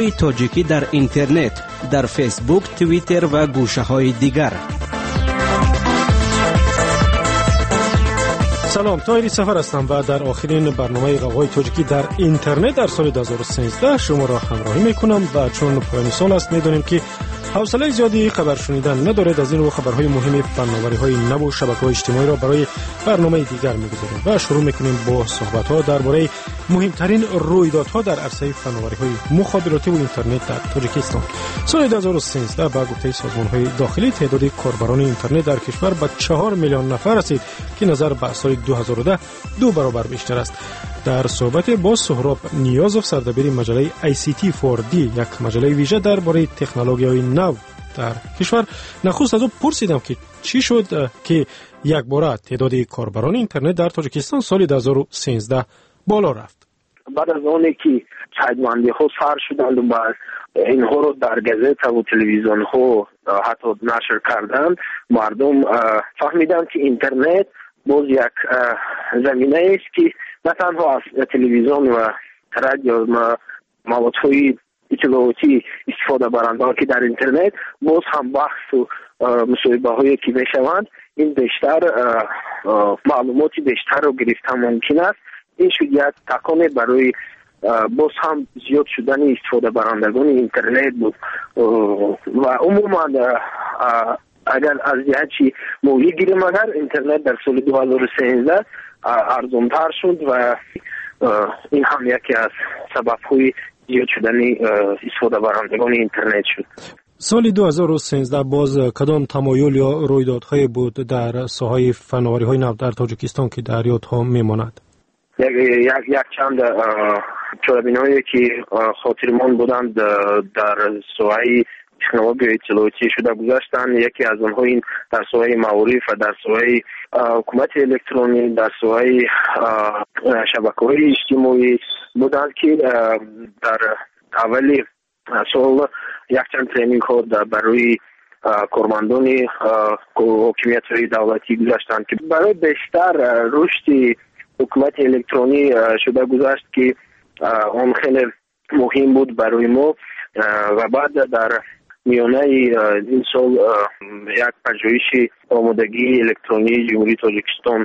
فناوری تاجیکی در اینترنت، در فیسبوک، توییتر و گوشه‌های دیگر. سلام، طاهری سفر هستم و در آخرین برنامه قوقای تاجیکی در اینترنت در سال 2013 شما را همراهی میکنم و چون پایان سال است میدونیم که حوصله زیادی خبر شنیدن ندارد، از این رو خبرهای مهم فناوری‌های نو و شبکه‌های اجتماعی را برای برنامه دیگر می‌گذاریم و شروع می‌کنیم با صحبت‌ها درباره مهمترین رویدادها در عرصه فناوری‌های مخابراتی و اینترنت در تاجیکستان. سال 2013 با گفته سازمان‌های داخلی تعداد کاربران اینترنت در کشور به 4 میلیون نفر رسید که نظر به سال 2010 2 برابر بیشتر است. در صحبت با سهراب نیازوف، سردبیر مجله ICT4D، یک مجله ویژه درباره تکنولوژی‌های نو در کشور، نخست از او پرسیدم که چی شد که یک باره تعداد کاربران اینترنت در تاجیکستان سال 2013 بالا رفت. بعد از اونی که چایدمندی‌ها سر شدند و اینها رو در گازت و تلویزیون‌ها حتی نشر کردند، مردم فهمیدند که اینترنت باز یک زمینه است که نه تنها از تلویزیون و رادیو و موادهای اطلاعاتی استفاده برند، که در اینترنت باز هم بحث و مصاحبه هایی که میشوند این بیشتر معلوماتی بیشتر رو گرفتن ممکن است. این شد یک تکانه برای باز هم زیاد شدن استفاده برندگان اینترنت بود و عموما اگر از جهتی مولی گیریم، اگر اینترنت در سال 2013 ارزان‌تر شد و این هم یکی از سبب‌های زیاد شدن استفاده برندگان اینترنت شد. سال 2013 باز کدام تمایل یا رویدادهای بود در ساحه فناوری‌های نو در تاجیکستان که در یادها میماند؟ یک چند چاره‌بینایی که خاطرمان بودند در ساحه تکنولوژی اطلاعاتی شده گذاشتن. یکی از اونها این در ساحه معارف و در ساحه حکومت الکترونیک، در ساحه شبکه‌های اجتماعی بودند که در اولی سال یک چند ترینینگ ها برای کارمندان حکومت‌های دولتی گذاشتند که برای بیشتر رشد حکومت الکترونیک شده گذاشت که اون خیلی مهم بود برای ما. و بعد در میانه این سال یک پژوهش آمادگی الکترونی جمهوری تاجیکستان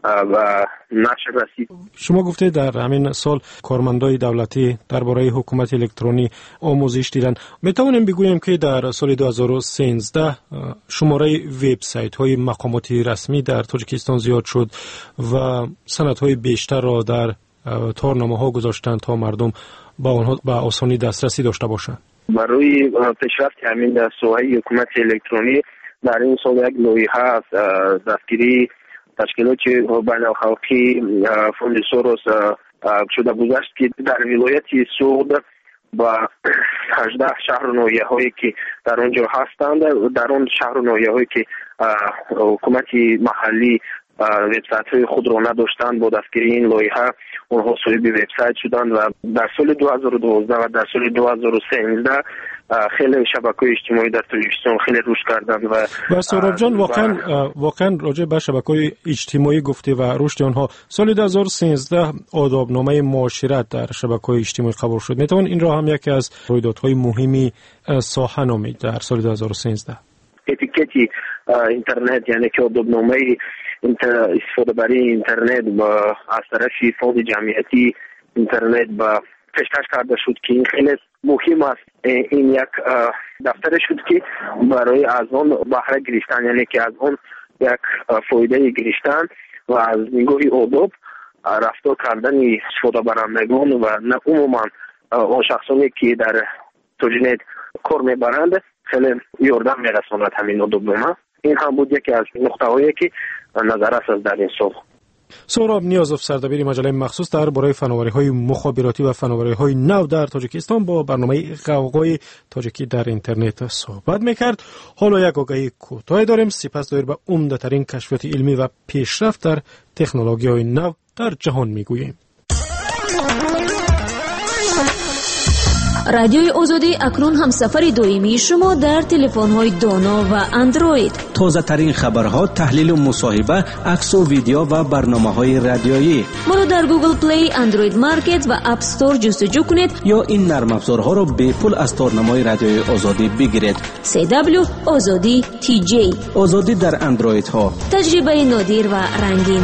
و نشر رسید. شما گفته در همین سال کارمندای دولتی درباره حکومت الکترونی آموزش دیدن. میتوانیم بگوییم که در سال 2013 شماره وبسایت های مقامات رسمی در تاجیکستان زیاد شد و سندهای بیشتر را در تارنامه ها گذاشتند تا مردم با آنها به آسانی دسترسی داشته باشند. برای پیشرفت همین در ساحه حکومت الکترونی در این سال یک لایحه از دستگیری تشکیلات بین‌الخلقی فوند سوروس شده گذاشت که در ولایت سوغد با 18 شهر و ناحیه‌هایی که در آنجا هستند، در آن شهر و ناحیه‌هایی که حکومت محلی وبسایت‌های خود را نداشتند، با دستگیری این لایحه اونها صاحب وبسایت شدند و در سال 2012 و در سال 2013 خیلی شبکه‌های اجتماعی در تاجیکستان خیلی رشد کردند و سهراب جان واقعا راجع به شبکه‌های اجتماعی گفته و رشد آنها، سال 2013 آدابنامه معاشرت در شبکه‌های اجتماعی قبول شد. میتوان این را هم یکی از رویدادهای مهمی ساحه نامید در سال 2013؟ اتیکتی اینترنت، یعنی که آدابنامه استفاده برای اینترنت با از طرف فوند جمعیتی اینترنت با پیشکش کرده شد که این خیلی مهم است. این یک دفتر شد که برای از آن بهره گرفتن، یعنی که از آن یک فایده گرفتن و از نگاه آداب رفتار کردن استفاده برندگان و عموما آن شخصانی که در تاجینت کار میبرند خیلی یاردم میرساند همین آدابنامه. این هم بود یکی از نقطه‌هایی که نظر است در این سال. سهراب نیازوف، سردبیر مجله مخصوص درباره فناوری‌های مخابراتی و فناوری‌های نو در تاجیکستان، با برنامه قوقای تاجیکی در اینترنت صحبت می‌کرد. حالا یک آگهی کوتاه داریم، سپس دایر به عمده‌ترین کشفیات علمی و پیشرفت در تکنولوژی‌های نو در جهان می‌گوییم. رادیوی آزادی اکنون هم سفر دائمی شما در تلفن‌های دانا و اندروید. تازه ترین خبرها، تحلیل و مصاحبه، عکس و ویدیو و برنامه‌های رادیویی. ما رو در گوگل پلی، اندروید مارکت و اپ استور جستجو کنید یا این نرم افزارها رو به پول از تورنمای رادیوی آزادی بگیرید. CW آزادی TJ. آزادی در اندروید ها. تجربه نادر و رنگین.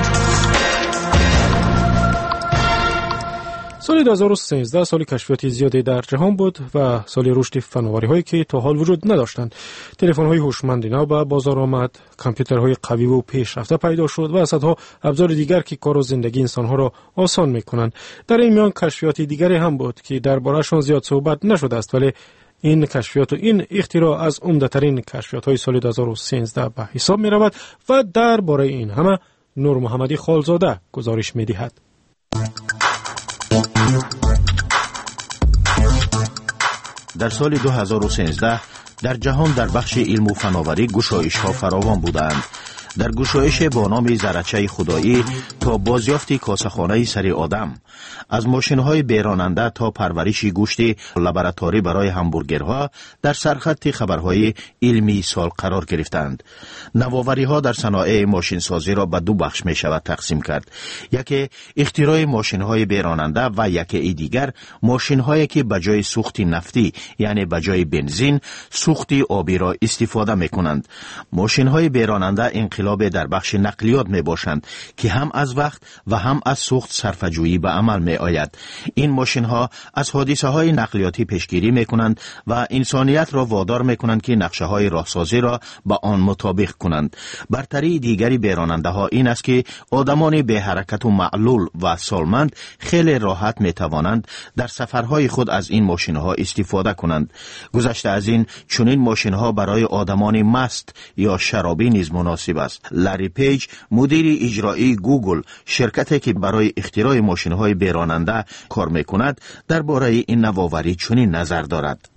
سال 2013 سال کشفیاتی زیادی در جهان بود و سال رشد فناوری‌هایی که تا حال وجود نداشتند. تلفن‌های هوشمند نو به بازار آمد، کامپیوترهای قوی و پیشرفته پیدا شد و صدها ابزار دیگر که کار و زندگی انسان‌ها را آسان می‌کنند. در این میان کشفیات دیگری هم بود که درباره‌شان زیاد صحبت نشده است، ولی این کشفیات و این اختراع از عمده‌ترین کشفیات‌های سال 2013 به حساب می‌رود و درباره این همه نور محمدی خالزاده گزارش می‌دهد. در سال 2013 در جهان در بخش علم و فناوری گشایش‌ها فراوان بودند. در گشایش با نام زرچه خدایی تا بازیافت کاسه‌خانه سر آدم، از ماشین‌های بیراننده تا پرورش گوشت لابراتوری برای همبرگرها در سرخط خبرهای علمی سال قرار گرفتند. نوآوری‌ها در صنایع ماشین‌سازی را به دو بخش می‌شود تقسیم کرد. یکی اختراع ماشین‌های بیراننده و یکی دیگر ماشین‌هایی که به جای سوخت نفتی یعنی به جای بنزین سوخت آبی را استفاده می‌کنند. ماشین‌های بیراننده انقلاب در بخش نقلیات می باشند که هم از وقت و هم از سوخت صرفه‌جویی به عمل می آید. این ماشین ها از حادثه های نقلیاتی پیشگیری می کنند و انسانیت را وادار می کنند که نقشه های راهسازی را با آن مطابق کنند. برتری دیگری بیراننده ها این است که آدمان به حرکت و معلول و سالمند خیلی راحت می توانند در سفرهای خود از این ماشین ها استفاده کنند. گذشته از این چنین ماشین ها برای آدمان مست یا شرابی نیز مناسب است. لری پیج، مدیر اجرایی گوگل، شرکتی که برای اختراع ماشین‌های بیراننده کار می‌کند، درباره این نوآوری چنین نظر دارد.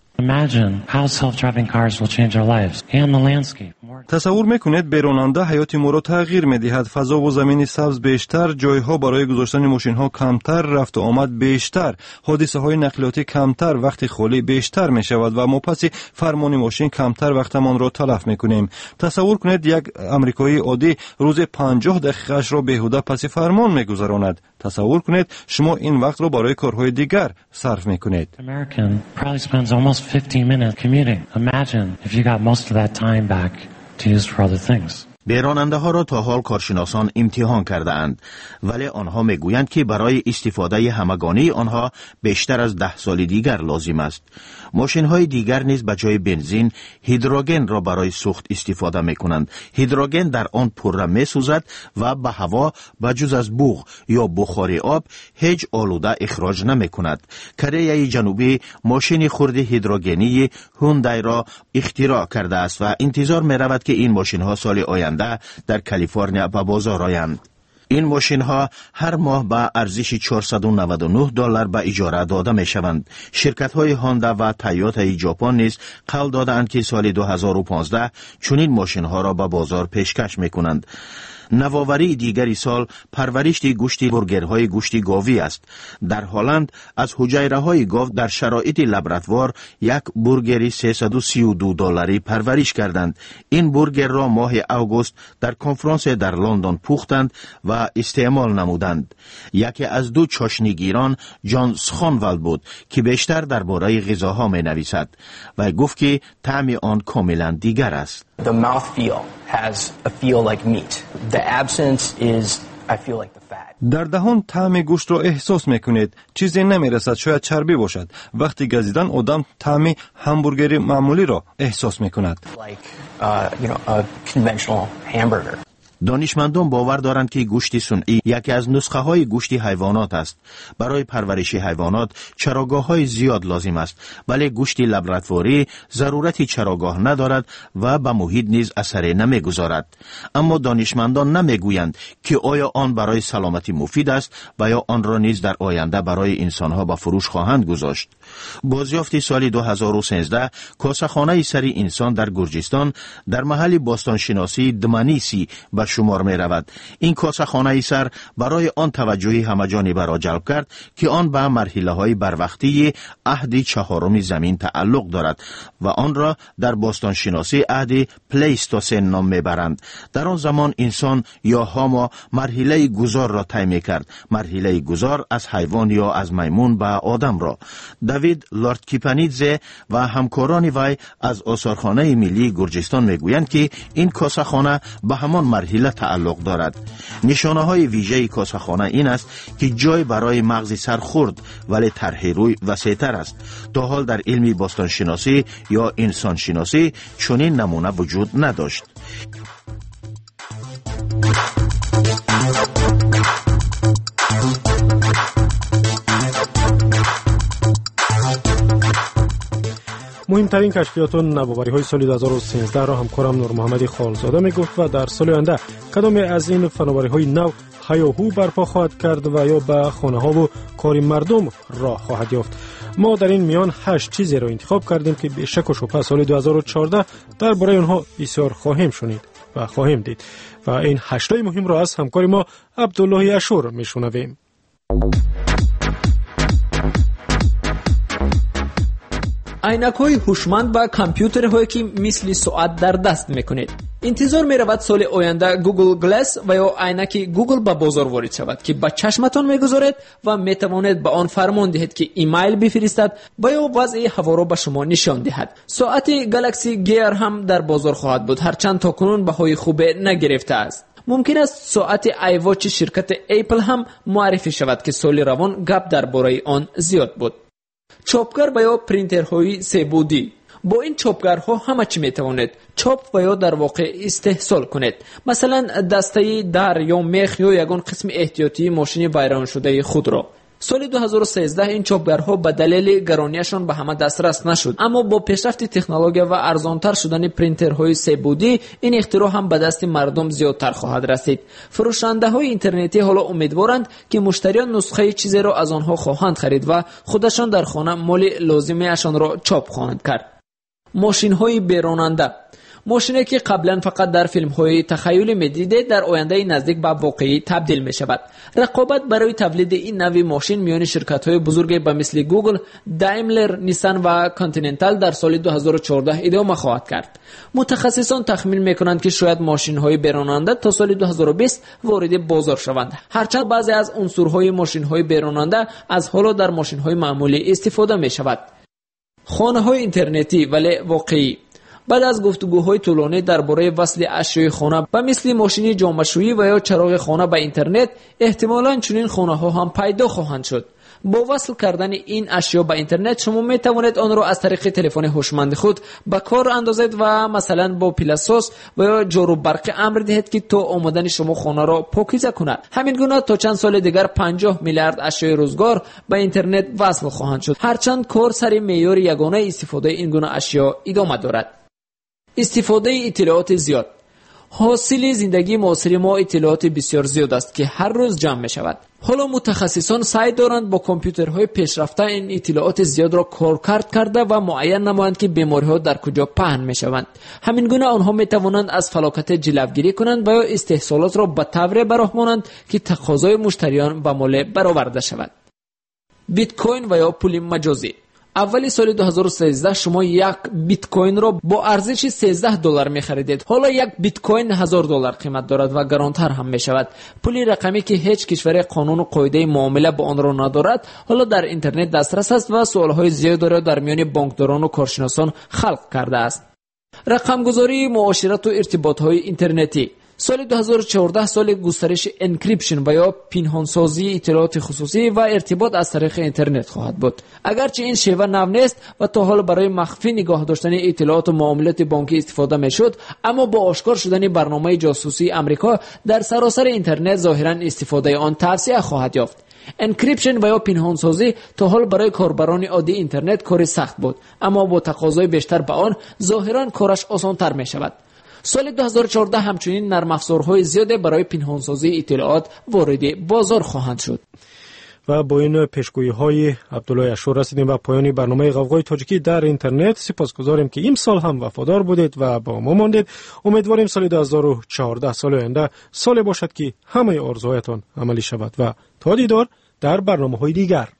تصور میکنید بیراننده حیات ما را تغییر میدهد. فضا و زمین سبز بیشتر، جایها برای گذاشتن ماشین ها کمتر، رفت و آمد بیشتر، حادثه های نقلیاتی کمتر، وقت خالی بیشتر می شود و ما پس فرمان ماشین کمتر وقتمان را تلف میکنیم. تصور کنید یک امریکایی عادی روز 50 دقیقه‌اش را بیهوده پس فرمان میگذراند. تصور کنید شما این وقت را برای کارهای دیگر صرف میکنید. 15 minutes commuting. Imagine if you got most of that time back to use for other things. بیراننده ها را تا حال کارشناسان امتحان کرده اند، ولی آنها میگویند که برای استفاده همگانی آنها بیشتر از 10 سال دیگر لازم است. ماشین های دیگر نیز به جای بنزین هیدروژن را برای سوخت استفاده می کنند. هیدروژن در آن پره می سوزد و به هوا به جز از بوق یا بخار آب هیچ آلوده اخراج نمی کند. کره جنوبی ماشین خرد هیدروژنی هوندای را اختراع کرده است و انتظار می رود که این ماشین ها سال آینده در کالیفرنیا به بازار آیند. این ماشین ها هر ماه به ارزش $499 به اجاره داده می شوند. شرکت های هوندا و تویوتا ژاپن نیز قول دادند که سال 2015 چنین ماشین ها را به بازار پیشکش می کنند. نوآوری دیگری سال پرورش گوشت برگرهای گوشت گاوی است. در هلند از حجیره های گاو در شرایط لابراتوار یک برگر $332 پرورش کردند. این برگر را ماه آگوست در کنفرانس در لندن پختند و استعمال نمودند. یکی از دو چاشنیگیران جان سخانولد بود که بیشتر درباره غذاها می نویسد و گفت که طعم آن کاملا دیگر است. The mouthfeel has a feel like meat. The absence is I feel like the fat. در دهان طعم گوشت را احساس میکنید. چیزی نمیرسد، شاید چربی باشد. وقتی گزیدن آدم طعم همبرگری معمولی را احساس میکند. Like a conventional hamburger. دانشمندان باور دارند که گوشت صنعی یکی از نسخه های گوشت حیوانات است. برای پرورش حیوانات چراگاه های زیاد لازم است، ولی گوشت لابراتواری ضرورت چراگاه ندارد و به محیط نیز اثری نمیگذارد. اما دانشمندان نمیگویند که آیا آن برای سلامتی مفید است و یا آن را نیز در آینده برای انسانها به فروش خواهند گذاشت. بازیافت سال 2013 کاسه‌خانه سری انسان در گرجستان در محل باستانشناسی دمانیسی به شمار می رود. این کاسه‌خانه سر برای آن توجهی همه‌جانبه را جلب کرد که آن به مرحله‌های بروقتی عهد چهارم زمین تعلق دارد و آن را در باستانشناسی عهد پلیستوسن نام میبرند. در آن زمان انسان یا هامو مرحله گذار را طی می‌کرد. مرحله گذار از حیوان یا از میمون به آدم را. دیوید لورد کیپانیدزه و همکاران وی از آثارخانه ملی گرجستان میگویند که این کاسه‌خانه به همان مرحله تعلق دارد. نشانه های ویژه کاسه‌خانه این است که جای برای مغز سر خرد ولی طرح روی وسیع‌تر است. تا حال در علم باستانشناسی یا انسانشناسی چنین نمونه وجود نداشت. مهمترین کشفیات و نوآوری‌های سال 2013 را همکارم نور محمدی خالزاده میگفت و در سال آینده کدام از این فناوری‌های نو هیاهو برپا خواهد کرد و یا به خانه‌ها و کار مردم راه خواهد یافت. ما در این میان 8 چیزی را انتخاب کردیم که به شک و شبهه سال 2014 درباره آنها بسیار خواهیم شنید و خواهیم دید و این 8 مهم را از همکار ما عبدالله اشور میشنویم. عینک‌های هوشمند و کامپیوترهایی که مثل ساعت در دست میکنید. انتظار میرود سال آینده گوگل گلاس و یا عینک گوگل به بازار وارد شود که به چشمتان میگذارد و میتواند به آن فرمان دهید که ایمیل بفرستد و یا وضع هوا را به شما نشان دهد. ساعت گالاکسی گیر هم در بازار خواهد بود، هرچند تاکنون بهای خوب نگرفته است. ممکن است ساعت آی واچ شرکت اپل هم معرفی شود که سال روان گپ درباره آن زیاد بود. چاپگر و یا پرینترهای سه بعدی. با این چاپگرها همه چی میتواند چاپ و یا در واقع استحصال کنید. مثلا دسته در یا میخ یا یگان قسم احتیاطی ماشین ویران شده خود را. سال 2013 این چاپگرها به دلیل گرانیشان به همه دسترس نشد، اما با پیشرفت تکنولوژی و ارزانتر شدن پرینترهای سه بعدی این اختراع هم به دست مردم زیادتر خواهد رسید. فروشنده‌های اینترنتی حالا امیدوارند که مشتریان نسخه چیزی را از آنها خواهند خرید و خودشان در خانه مال لازمه‌شان را چاپ خواهند کرد. ماشین‌های بیراننده. ماشینی که قبلا فقط در فیلم‌های تخیلی می‌دیده در آینده نزدیک به واقعی تبدیل می‌شود. رقابت برای تولید این نوع ماشین میان شرکت‌های بزرگ به مثل گوگل، دایملر، نیسان و کانتیننتال در سال 2014 ادامه خواهد کرد. متخصصان تخمین می‌کنند که شاید ماشین‌های بیراننده تا سال 2020 وارد بازار شوند. هرچند بعضی از عنصرهای ماشین‌های بیراننده از حالا در ماشین‌های معمولی استفاده می‌شود. خانه‌های اینترنتی ولی واقعی. بعد از گفتگوهای طولانی درباره وصل اشیاء خانه به مثل ماشین جامه‌شویی و یا چراغ خانه به اینترنت، احتمالاً چنین خانه‌ها هم پیدا خواهند شد. با وصل کردن این اشیا به اینترنت شما می توانید آن را از طریق تلفن هوشمند خود به کار اندازید و مثلا با پلاساس و یا جارو برق امر دهید که تا آمدن شما خانه را پاکیزه کند. همین گونه تا چند سال دیگر 50 میلیارد اشیاء روزگار به اینترنت وصل خواهند شد، هرچند کار سر معیار یگانه استفاده این گونه اشیا ادامه دارد. استفاده اطلاعات زیاد. حاصل زندگی معاصر ما اطلاعات بسیار زیاد است که هر روز جمع می شود. حالا متخصصان سعی دارند با کامپیوترهای پیشرفته این اطلاعات زیاد را کارکرد کرده و معین نمایند که بیماری‌ها در کجا پهن می شوند. همین گونه آنها می توانند از فلاکت جلوگیری کنند و یا استحصالات را به طوری برآورند که تقاضای مشتریان به مال برآورده شود. بیت کوین و یا پول مجازی. اولی سال 2013 شما یک بیت کوین را با ارزش $13 می خریدید. حالا یک بیت کوین $1000 قیمت دارد و گرانتر هم می شود. پول رقمی که هیچ کشور قانون و قاعده معامله با آن را ندارد، حالا در اینترنت دسترس است و سوالهای زیادی را در میان بانکداران و کارشناسان خلق کرده است. رقمگذاری، معاشرت و ارتباط‌های اینترنتی. سال 2014 سال گسترش انکریپشن و یا پنهانسازی اطلاعات خصوصی و ارتباط از طریق اینترنت خواهد بود. اگرچه این شیوه نو نیست و تا حال برای مخفی نگاه داشتن اطلاعات و معاملات بانکی استفاده میشد، اما با آشکار شدن برنامه جاسوسی آمریکا در سراسر اینترنت ظاهرا استفاده آن توسعه خواهد یافت. انکریپشن و یا پنهانسازی تا حال برای کاربران عادی اینترنت کار سخت بود، اما با تقاضای بیشتر به آن ظاهرا کارش آسان‌تر می شود. سال 2014 همچنین نرم افزارهای زیاده برای پنهانسازی اطلاعات وارد بازار خواهند شد. و با این پیشگویی های عبدالله اشور رسیدیم به پایان برنامه غوغای تاجیکی در اینترنت. سپاسگزاریم که این سال هم وفادار بودید و با ما ماندید. امیدواریم سال 2014 سال آینده سال باشد که همه آرزوهایتان عملی شود و تا دیدار در برنامه‌های دیگر.